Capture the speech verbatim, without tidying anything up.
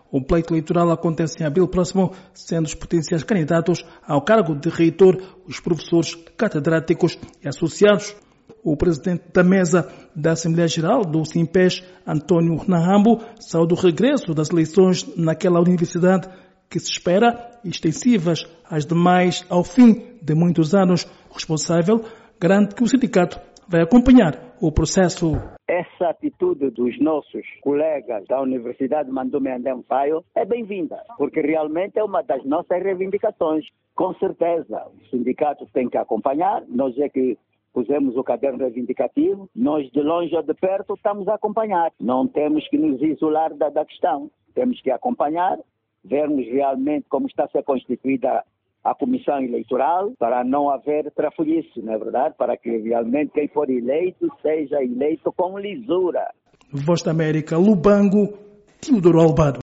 O pleito eleitoral acontece em abril próximo, sendo os potenciais candidatos ao cargo de reitor os professores catedráticos e associados. O presidente da mesa da Assembleia Geral do SIMPES, Antônio Nahambo, saúda o regresso das eleições naquela universidade que se espera extensivas às demais ao fim de muitos anos. O responsável garante que o sindicato vai acompanhar o processo. Essa atitude dos nossos colegas da Universidade Mandumi Andem Fayo é bem-vinda, porque realmente é uma das nossas reivindicações. Com certeza, os sindicatos têm que acompanhar, nós é que pusemos o caderno reivindicativo, nós de longe ou de perto estamos a acompanhar. Não temos que nos isolar da, da questão, temos que acompanhar, vermos realmente como está a ser constituída a comissão eleitoral, para não haver trafolhice, não é verdade? Para que realmente quem for eleito seja eleito com lisura. Voz da América, Lubango, Teodoro Albano.